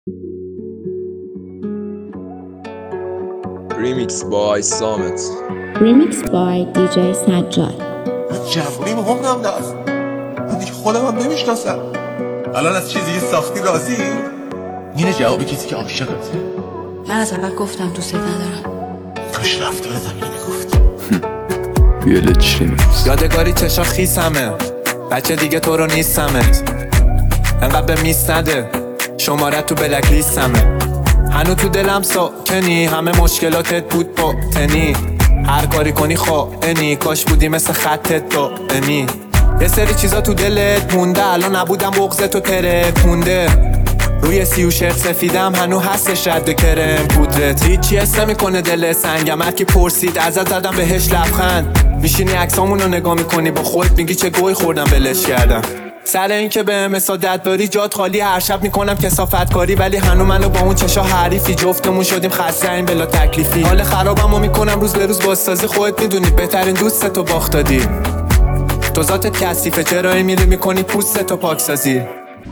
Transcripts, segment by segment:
Remix by Samet. Remix by DJ سجاد. جوونی به حکم دست من دیگه خودم هم نمیشناسم. الان از چیزی ساختی راضی؟ اینه جوابی کسی که عاشقته. من از اول گفتم دوست ندارم. کاش رفتار زمینی میگفت. Village Remix. یادگاری چشا خیسمه، بچه دیگه تو رو نیستمت، انقدر به میس نده، شماره تو بلک لیستمه، هنو تو دلم ساکنی، همه مشکلاتت بود باطنی، هر کاری کنی خائنی، کاش بودی مثل خطت دائمی، یه سری چیزا تو دلت مونده، الان نبودم بغضت تو ترکونده، روی سیو شرط سفیدم هنو هستش رد کرم پودرت، هیچی حس نمیکنه دل سنگم، هر کی پرسید ازت زدم بهش لبخند، میشینی عکسامونو نگاه میکنی با خودت میگی چه گوی خوردم ولش کردم، سر این که بهم سعادت باری جات خالی، هر شب میکنم کثافت کاری، ولی هنو منو با اون چشا حریفی، جفتمون شدیم خسته این بلا تکلیفی، حال خرابمو میکنم روز به روز بازسازی، خودت میدونی بهترین دوستتو باخت دادی، تو ذاتت کثیفه چرایی میری میکنی پوستتو پاکسازی،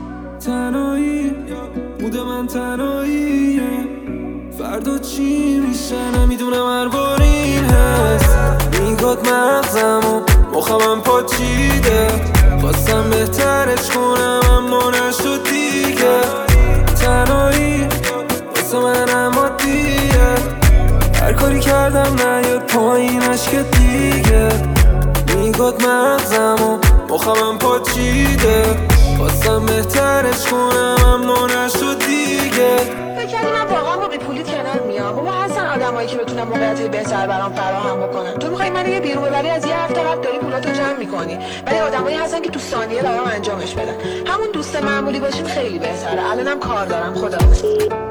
تنهایی بوده من تنهایی، فردا چی میشه نمیدونم، هر بار این هست میگاد مغزم و مخمم پاچیده، خواستم بهترش کنم اما نشد دیگه، تنهایی واسه منم عادیه، هر کاری کردم نیاد پایین عشق دیگه، میگاد مغزم و مخمم پاچیده، خواستم بهترش کنم اما نشد دیگه. فکر کردی من واقعا با بیپولیت کنار میام؟ بابا هستن آدمایی که بتونن موقعیتای بهتر برام فراهم بکنن. تو میخوای منو یه بیرون ببری، از یه هفته قبل داری پولاتو جمع میکنی، ولی آدمایی هستن که تو ثانیه برام انجامش بدن. همون دوست معمولی باشیم خیلی بهتره. الانم کار دارم، خداحافظ.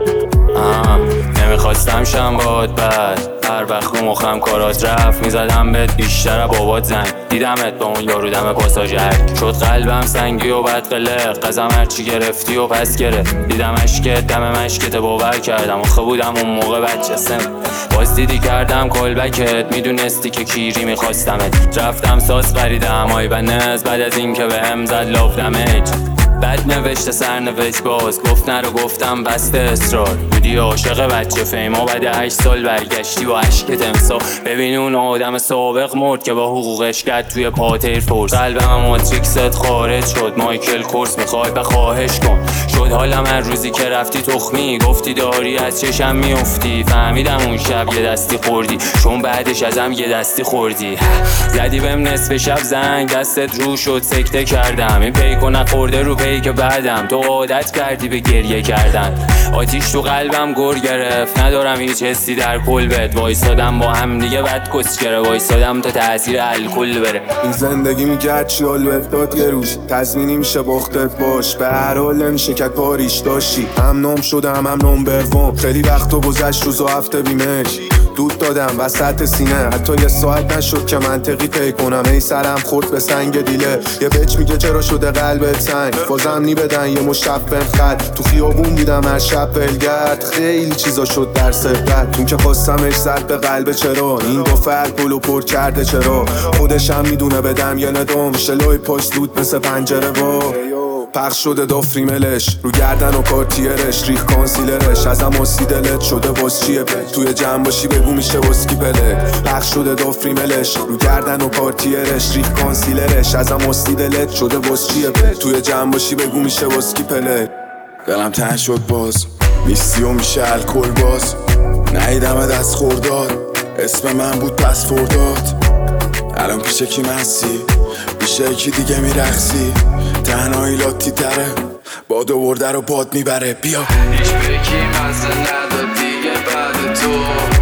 نمیخواستم شم باد بد، هر وقت رو مخم کارات رفت میزدم بهت بیشتر بابات زنگ، دیدمت با اون یارو دم پاساژر، شد قلبم سنگی و بد قلق، قزم هرچی گرفتی و پس گرفت، دیدم عشقت دم مشکت باور کردم، آخه بودم اون موقع بچه سن، باز دیدی کردم کلبکت، میدونستی که کیری میخواستمت، رفتم ساز خریدم آی بنز، بعد از این که بهم زد لاف دمج، بد نوشته سرنوشت باز گفت نرو، گفتم بسته اصرار، بودی عاشق بچه فیما، بعد 8 سال برگشتی با عشقت امسا، ببین اون آدم سابق مرد که با حقوقش کرد توی پاتیر فورس، قلبم ماتریکست خارج شد، مایکل کورس میخوای بخواهش کن، شد حالم هر روزی که رفتی تخمی، گفتی داری از چشم میافتی، فهمیدم اون شب یه دستی خوردی، چون بعدش ازم یه دستی خوردی، زدی بهم نصف شب زنگ، دستت رو شد سکته کردم، این پیکو نخورده رو که بعدم تو عادت کردی به گریه کردن، آتیش تو قلبم گر گرفت، ندارم هیچ حسی در کلبت، وایسادم با هم دیگه بد کسکره، وایسادم تا تاثیر الکل بره، این زندگی میگرد چیال و افتاد یه روز تضمینی میشه باختت باش، به هر حال نمیشه که پاریش داشتی، هم نام شدم هم نمبر وان، خیلی وقت و گذشت روز و هفته بیمش دود دادم وسط سینه، حتی یه ساعت نشد که منطقی پی کنم، ای سرم خورد به سنگ دیله، یه بچ میگه چرا شده قلبت سنگ، بازم نی بدن یه مشفن خط، تو خیابون دیدم هر شب ولگرد، خیلی چیزا شد در سبت، اون که خواستمش زد به قلب چرا، این دو فرد گلو پر کرده چرا، خودشم میدونه بدم یه ندام، شلوی پاش دود مثل پنجره با پخش شده دافری ملش، رو گردن و کارتیرش ریخ کانسیلرش، ازم اسی دلت شده باز چیه توی جمع باشی بگو میشه واسکی پله، پخش شده دافری ملش، رو گردن و کارتیرش ریخ کانسیلرش، ازم اسی دلت شده باز چیه توی جمع باشی بگو میشه واسکی پله، دلم تنگ شد باز نیستی و میشه الکل باز، نیدم دست خورداد اسم من بود پس فرداد، الان پیش کی مستی پیش یکی دیگه میرخصی، تنهایی لاتی تره باد ورده رو باد میبره، بیا هیچ بکی مزه نداد دیگه بعد تو،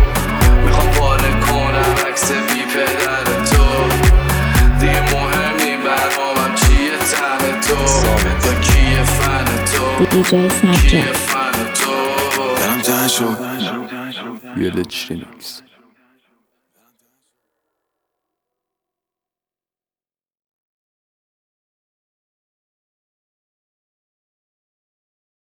میخوام پاره کنم عکس بی پدر تو، دیگه مهم نی برنامم چیه ته تو، تا کیه فن تو، DJ کیه سجاد. فن تو، دلم تنگ شد Village Remix.